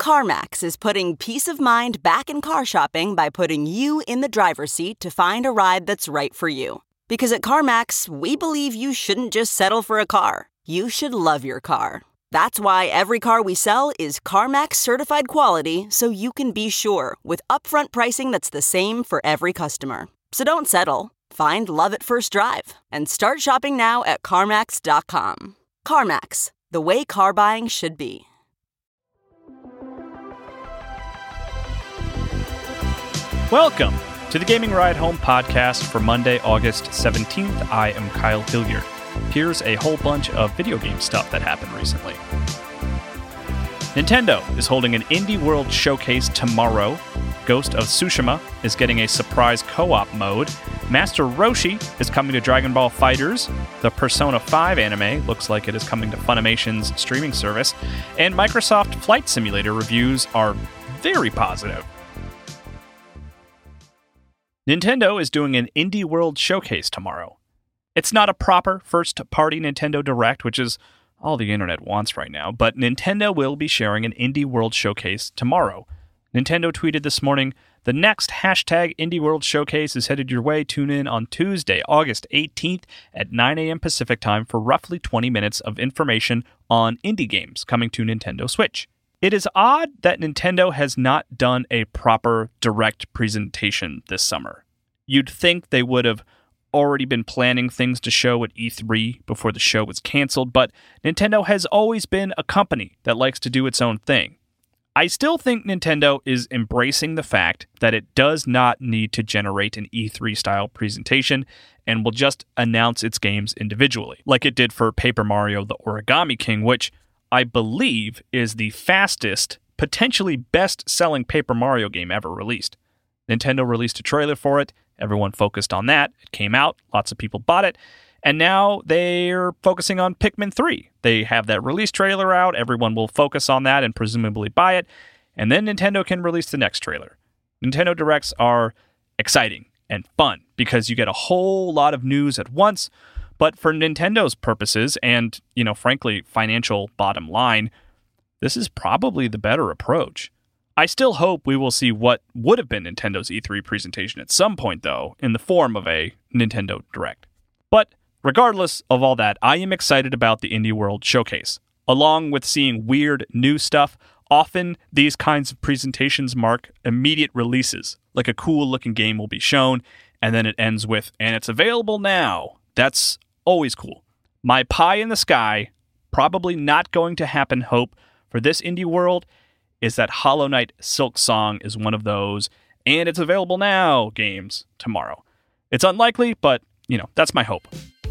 CarMax is putting peace of mind back in car shopping by putting you in the driver's seat to find a ride that's right for you. Because at CarMax, we believe you shouldn't just settle for a car. You should love your car. That's why every car we sell is CarMax certified quality, so you can be sure with upfront pricing that's the same for every customer. So don't settle. Find love at first drive and start shopping now at CarMax.com. CarMax, the way car buying should be. Welcome to the Gaming Ride Home podcast for Monday, August 17th. I am Kyle Hilliard. Here's a whole bunch of video game stuff that happened recently. Nintendo is holding an Indie World Showcase tomorrow. Ghost of Tsushima is getting a surprise co-op mode. Master Roshi is coming to Dragon Ball FighterZ. The Persona 5 anime looks like it is coming to Funimation's streaming service. And Microsoft Flight Simulator reviews are very positive. Nintendo is doing an Indie World Showcase tomorrow. It's not a proper first-party Nintendo Direct, which is all the internet wants right now, but Nintendo will be sharing an Indie World Showcase tomorrow. Nintendo tweeted this morning, "The next hashtag Indie World Showcase is headed your way. Tune in on Tuesday, August 18th at 9 a.m. Pacific time for roughly 20 minutes of information on indie games coming to Nintendo Switch." It is odd that Nintendo has not done a proper direct presentation this summer. You'd think they would have already been planning things to show at E3 before the show was canceled, but Nintendo has always been a company that likes to do its own thing. I still think Nintendo is embracing the fact that it does not need to generate an E3-style presentation and will just announce its games individually, like it did for Paper Mario The Origami King, which I believe is the fastest, potentially best-selling Paper Mario game ever released. Nintendo released a trailer for it. Everyone focused on that. It came out. Lots of people bought it. And now they're focusing on Pikmin 3. They have that release trailer out. Everyone will focus on that and presumably buy it. And then Nintendo can release the next trailer. Nintendo Directs are exciting and fun because you get a whole lot of news at once. But for Nintendo's purposes and, frankly, financial bottom line, this is probably the better approach. I still hope we will see what would have been Nintendo's E3 presentation at some point, though, in the form of a Nintendo Direct. But regardless of all that, I am excited about the Indie World Showcase. Along with seeing weird new stuff, often these kinds of presentations mark immediate releases. Like a cool-looking game will be shown, and then it ends with, "and it's available now." That's always cool. My pie in the sky, probably not going to happen hope for this Indie World is that Hollow Knight Silksong is one of those, and it's available now games tomorrow. It's unlikely, but, that's my hope.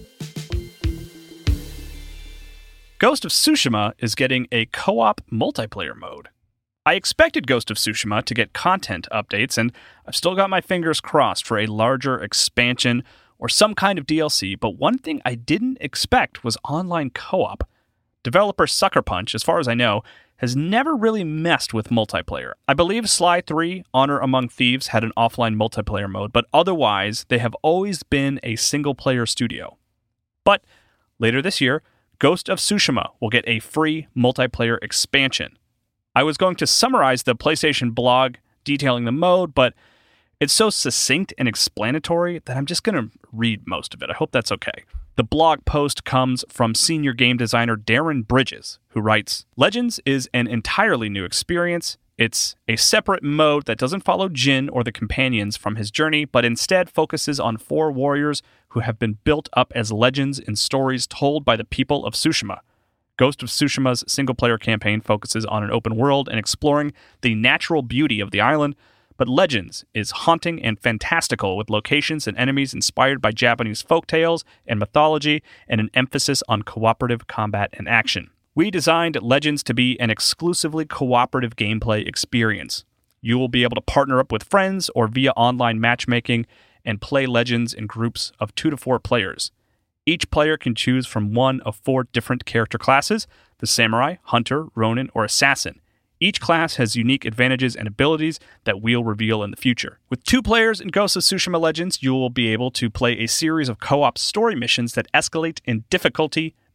Ghost of Tsushima is getting a co-op multiplayer mode. I expected Ghost of Tsushima to get content updates, and I've still got my fingers crossed for a larger expansion or some kind of DLC, but one thing I didn't expect was online co-op. Developer Sucker Punch, as far as I know, has never really messed with multiplayer. I believe Sly 3, Honor Among Thieves, had an offline multiplayer mode, but otherwise, they have always been a single-player studio. But later this year, Ghost of Tsushima will get a free multiplayer expansion. I was going to summarize the PlayStation blog detailing the mode, but it's so succinct and explanatory that I'm just going to read most of it. I hope that's okay. The blog post comes from senior game designer Darren Bridges, who writes, "Legends is an entirely new experience. It's a separate mode that doesn't follow Jin or the companions from his journey, but instead focuses on 4 warriors who have been built up as legends in stories told by the people of Tsushima. Ghost of Tsushima's single-player campaign focuses on an open world and exploring the natural beauty of the island, but Legends is haunting and fantastical with locations and enemies inspired by Japanese folktales and mythology and an emphasis on cooperative combat and action. We designed Legends to be an exclusively cooperative gameplay experience. You will be able to partner up with friends or via online matchmaking and play Legends in groups of 2 to 4 players. Each player can choose from one of 4 different character classes: the Samurai, Hunter, Ronin, or Assassin. Each class has unique advantages and abilities that we'll reveal in the future. With 2 players in Ghost of Tsushima Legends, you will be able to play a series of co-op story missions that escalate in difficulty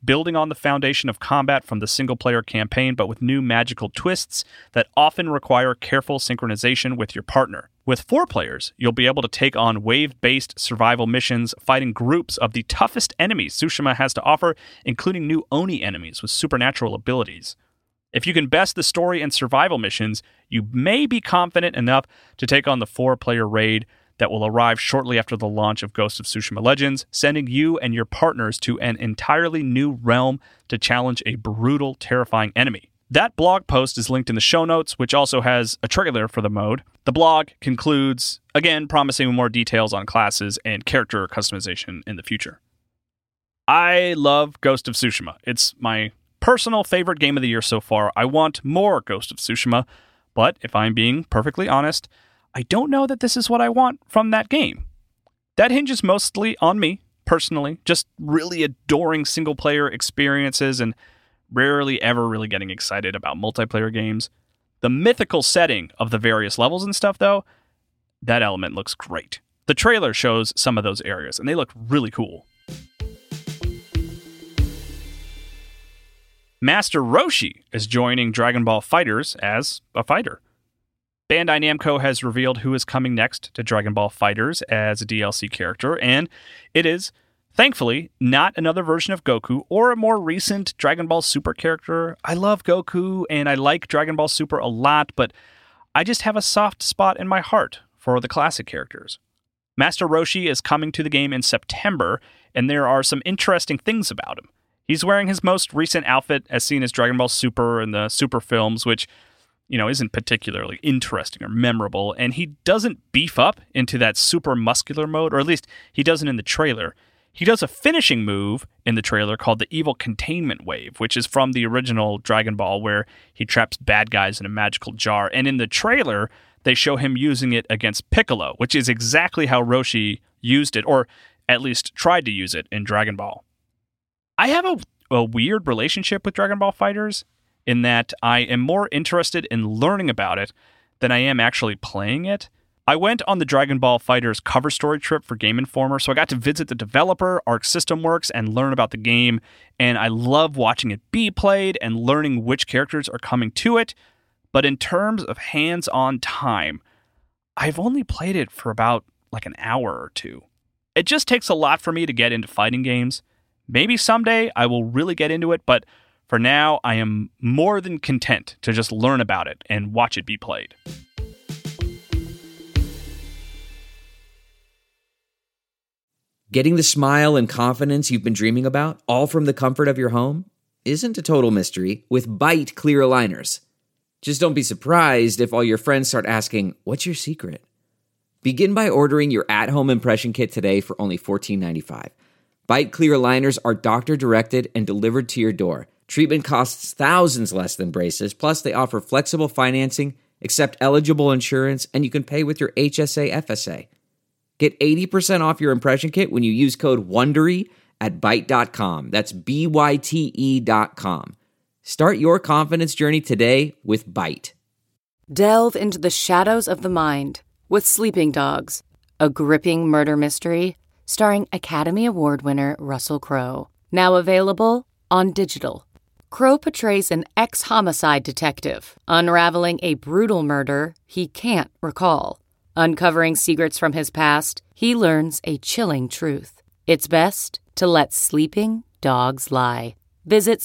building on the foundation of combat from the single-player campaign, but with new magical twists that often require careful synchronization with your partner. With 4 players, you'll be able to take on wave-based survival missions, fighting groups of the toughest enemies Tsushima has to offer, including new Oni enemies with supernatural abilities. If you can best the story and survival missions, you may be confident enough to take on the 4-player raid that will arrive shortly after the launch of Ghost of Tsushima Legends, sending you and your partners to an entirely new realm to challenge a brutal, terrifying enemy. That blog post is linked in the show notes, which also has a trailer for the mode. The blog concludes, again, promising more details on classes and character customization in the future. I love Ghost of Tsushima. It's my personal favorite game of the year so far. I want more Ghost of Tsushima, but if I'm being perfectly honest, I don't know that this is what I want from that game. That hinges mostly on me, personally, just really adoring single-player experiences and rarely ever really getting excited about multiplayer games. The mythical setting of the various levels and stuff, though, that element looks great. The trailer shows some of those areas, and they look really cool. Master Roshi is joining Dragon Ball FighterZ as a fighter. Bandai Namco has revealed who is coming next to Dragon Ball FighterZ as a DLC character, and it is, thankfully, not another version of Goku or a more recent Dragon Ball Super character. I love Goku and I like Dragon Ball Super a lot, but I just have a soft spot in my heart for the classic characters. Master Roshi is coming to the game in September, and there are some interesting things about him. He's wearing his most recent outfit as seen as Dragon Ball Super in the Super films, which, isn't particularly interesting or memorable, and he doesn't beef up into that super muscular mode, or at least he doesn't in the trailer. He does a finishing move in the trailer called the Evil Containment Wave, which is from the original Dragon Ball, where he traps bad guys in a magical jar. And in the trailer, they show him using it against Piccolo, which is exactly how Roshi used it, or at least tried to use it in Dragon Ball. I have a weird relationship with Dragon Ball FighterZ in that I am more interested in learning about it than I am actually playing it. I went on the Dragon Ball FighterZ cover story trip for Game Informer, so I got to visit the developer, Arc System Works, and learn about the game, and I love watching it be played and learning which characters are coming to it, but in terms of hands-on time, I've only played it for about an hour or two. It just takes a lot for me to get into fighting games. Maybe someday I will really get into it, but for now, I am more than content to just learn about it and watch it be played. Getting the smile and confidence you've been dreaming about, all from the comfort of your home, isn't a total mystery with Byte clear aligners. Just don't be surprised if all your friends start asking, "What's your secret?" Begin by ordering your at-home impression kit today for only $14.95. Byte clear aligners are doctor-directed and delivered to your door. Treatment costs thousands less than braces, plus they offer flexible financing, accept eligible insurance, and you can pay with your HSA FSA. Get 80% off your impression kit when you use code WONDERY at Byte.com. That's BYTE.com. Start your confidence journey today with Byte. Delve into the shadows of the mind with Sleeping Dogs, a gripping murder mystery starring Academy Award winner Russell Crowe. Now available on digital. Crowe portrays an ex-homicide detective unraveling a brutal murder he can't recall. Uncovering secrets from his past, he learns a chilling truth. It's best to let sleeping dogs lie. Visit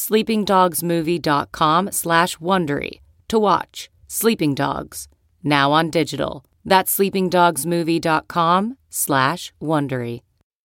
sleepingdogsmovie.com/Wondery to watch Sleeping Dogs, now on digital. That's sleepingdogsmovie.com/Wondery.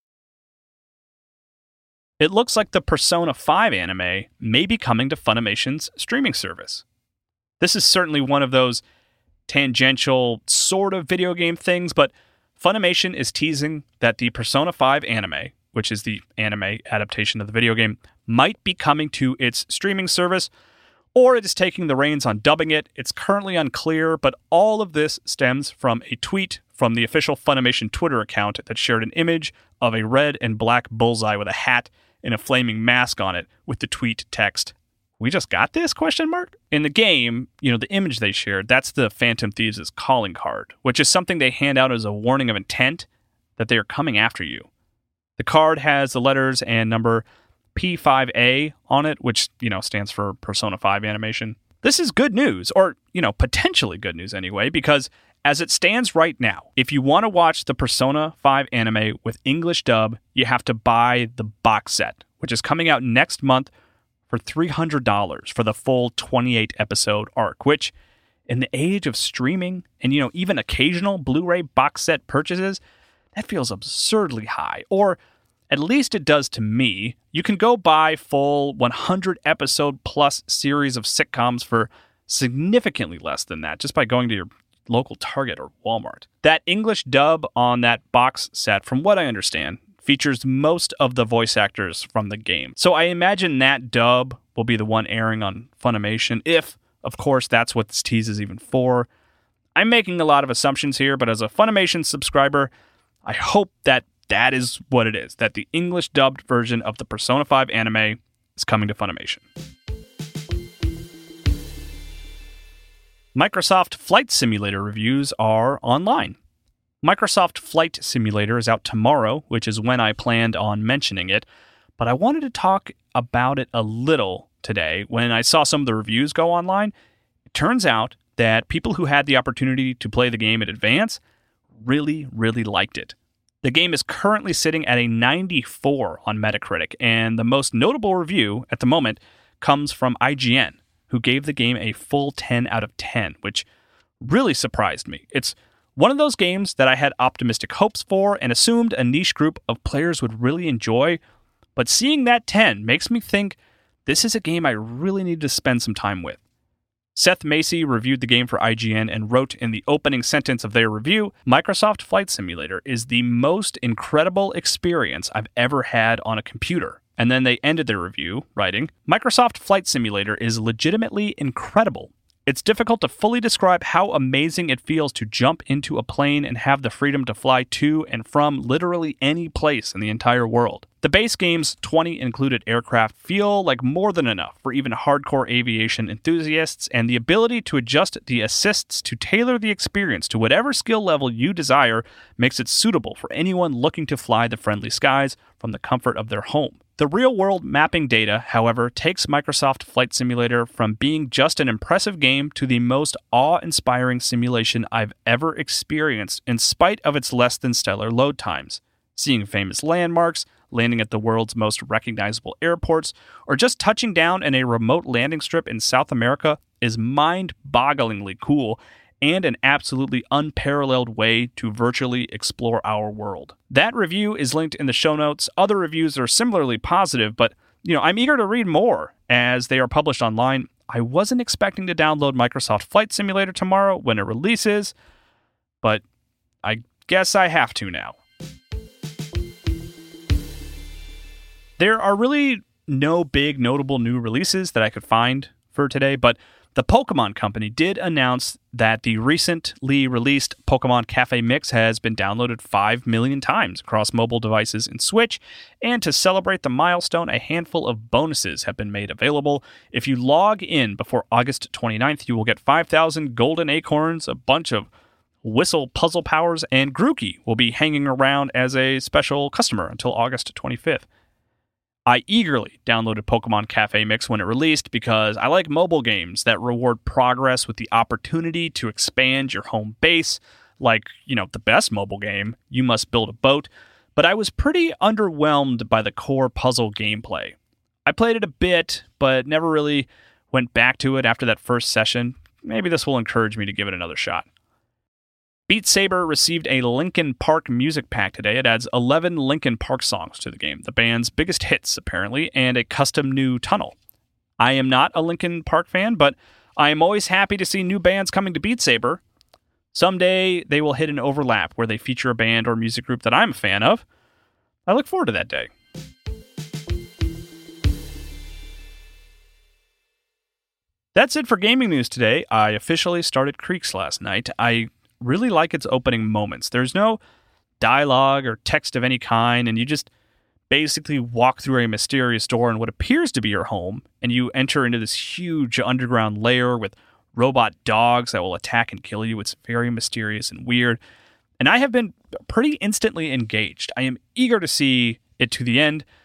It looks like the Persona 5 anime may be coming to Funimation's streaming service. This is certainly one of those tangential sort of video game things, but Funimation is teasing that the Persona 5 anime, which is the anime adaptation of the video game, might be coming to its streaming service, or it is taking the reins on dubbing it. It's currently unclear, but all of this stems from a tweet from the official Funimation Twitter account that shared an image of a red and black bullseye with a hat and a flaming mask on it with the tweet text, "We just got this?" ? In the game, the image they shared, that's the Phantom Thieves' calling card, which is something they hand out as a warning of intent that they are coming after you. The card has the letters and number P5A on it, which, stands for Persona 5 animation. This is good news, or, potentially good news anyway, because as it stands right now, if you want to watch the Persona 5 anime with English dub, you have to buy the box set, which is coming out next month for $300 for the full 28-episode arc, which, in the age of streaming and, even occasional Blu-ray box set purchases, that feels absurdly high. Or at least it does to me. You can go buy full 100-episode plus series of sitcoms for significantly less than that just by going to your local Target or Walmart. That English dub on that box set, from what I understand, features most of the voice actors from the game. So I imagine that dub will be the one airing on Funimation, if, of course, that's what this tease is even for. I'm making a lot of assumptions here, but as a Funimation subscriber, I hope that is what it is, that the English dubbed version of the Persona 5 anime is coming to Funimation. Microsoft Flight Simulator reviews are online. Microsoft Flight Simulator is out tomorrow, which is when I planned on mentioning it, but I wanted to talk about it a little today. When I saw some of the reviews go online, it turns out that people who had the opportunity to play the game in advance really, really liked it. The game is currently sitting at a 94 on Metacritic, and the most notable review at the moment comes from IGN, who gave the game a full 10 out of 10, which really surprised me. It's one of those games that I had optimistic hopes for and assumed a niche group of players would really enjoy, but seeing that 10 makes me think this is a game I really need to spend some time with. Seth Macy reviewed the game for IGN and wrote in the opening sentence of their review, Microsoft Flight Simulator is the most incredible experience I've ever had on a computer. And then they ended their review, writing, Microsoft Flight Simulator is legitimately incredible. It's difficult to fully describe how amazing it feels to jump into a plane and have the freedom to fly to and from literally any place in the entire world. The base game's 20 included aircraft feel like more than enough for even hardcore aviation enthusiasts, and the ability to adjust the assists to tailor the experience to whatever skill level you desire makes it suitable for anyone looking to fly the friendly skies from the comfort of their home. The real-world mapping data, however, takes Microsoft Flight Simulator from being just an impressive game to the most awe-inspiring simulation I've ever experienced in spite of its less-than-stellar load times. Seeing famous landmarks, landing at the world's most recognizable airports, or just touching down in a remote landing strip in South America is mind-bogglingly cool and an absolutely unparalleled way to virtually explore our world. That review is linked in the show notes. Other reviews are similarly positive, but I'm eager to read more as they are published online. I wasn't expecting to download Microsoft Flight Simulator tomorrow when it releases, but I guess I have to now. There are really no big notable new releases that I could find for today, but the Pokemon Company did announce that the recently released Pokemon Cafe Mix has been downloaded 5 million times across mobile devices and Switch, and to celebrate the milestone, a handful of bonuses have been made available. If you log in before August 29th, you will get 5,000 golden acorns, a bunch of whistle puzzle powers, and Grookey will be hanging around as a special customer until August 25th. I eagerly downloaded Pokemon Cafe Mix when it released because I like mobile games that reward progress with the opportunity to expand your home base, like, the best mobile game, You Must Build a Boat, but I was pretty underwhelmed by the core puzzle gameplay. I played it a bit, but never really went back to it after that first session. Maybe this will encourage me to give it another shot. Beat Saber received a Linkin Park music pack today. It adds 11 Linkin Park songs to the game, the band's biggest hits, apparently, and a custom new tunnel. I am not a Linkin Park fan, but I am always happy to see new bands coming to Beat Saber. Someday they will hit an overlap where they feature a band or music group that I'm a fan of. I look forward to that day. That's it for gaming news today. I officially started Creeks last night. I really like its opening moments. There's no dialogue or text of any kind, and you just basically walk through a mysterious door in what appears to be your home, and you enter into this huge underground lair with robot dogs that will attack and kill you. It's very mysterious and weird, and I have been pretty instantly engaged. I am eager to see it to the end.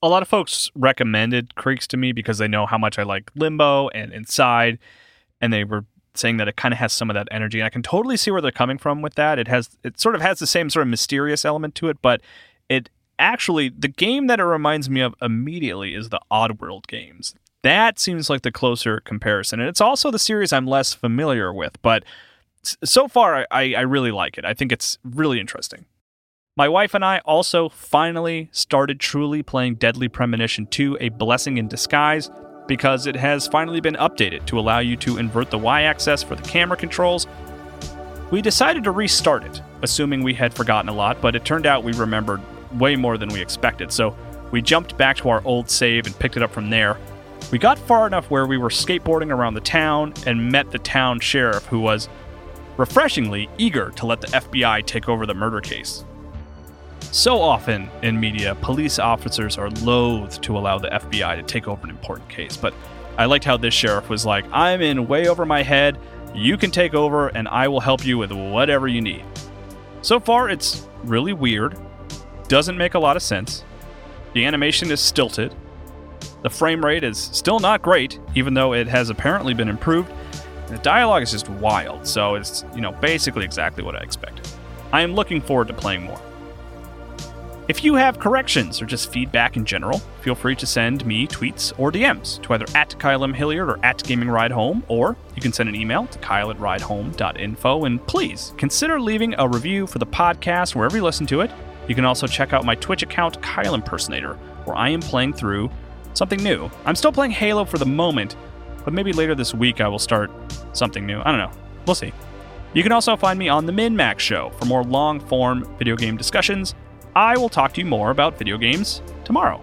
A lot of folks recommended Creaks to me because they know how much I like Limbo and Inside, and they were saying that it kind of has some of that energy. And I can totally see where they're coming from with that. It sort of has the same sort of mysterious element to it, but it actually, the game that it reminds me of immediately is the Oddworld games. That seems like the closer comparison. And it's also the series I'm less familiar with, but so far I really like it. I think it's really interesting. My wife and I also finally started truly playing Deadly Premonition 2, A Blessing in Disguise, because it has finally been updated to allow you to invert the Y-axis for the camera controls. We decided to restart it, assuming we had forgotten a lot, but it turned out we remembered way more than we expected, so we jumped back to our old save and picked it up from there. We got far enough where we were skateboarding around the town and met the town sheriff, who was refreshingly eager to let the FBI take over the murder case. So often in media, police officers are loath to allow the FBI to take over an important case, but I liked how this sheriff was like, I'm in way over my head, you can take over and I will help you with whatever you need. So far, it's really weird, doesn't make a lot of sense, the animation is stilted, the frame rate is still not great, even though it has apparently been improved, and the dialogue is just wild, so it's, basically exactly what I expected. I am looking forward to playing more. If you have corrections or just feedback in general, feel free to send me tweets or DMs to either @KyleMHilliard or @GamingRideHome, or you can send an email to kyle@ridehome.info, and please consider leaving a review for the podcast wherever you listen to it. You can also check out my Twitch account, Kyle Impersonator, where I am playing through something new. I'm still playing Halo for the moment, but maybe later this week I will start something new. I don't know. We'll see. You can also find me on The MinMax Show for more long-form video game discussions. I will talk to you more about video games tomorrow.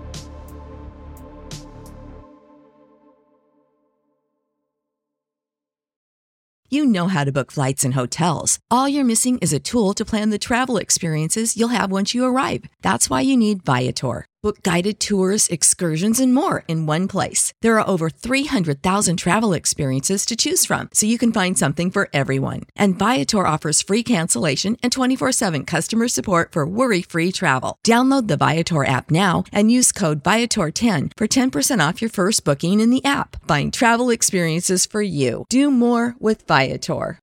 You know how to book flights and hotels. All you're missing is a tool to plan the travel experiences you'll have once you arrive. That's why you need Viator. Book guided tours, excursions, and more in one place. There are over 300,000 travel experiences to choose from, so you can find something for everyone. And Viator offers free cancellation and 24/7 customer support for worry-free travel. Download the Viator app now and use code Viator10 for 10% off your first booking in the app. Find travel experiences for you. Do more with Viator.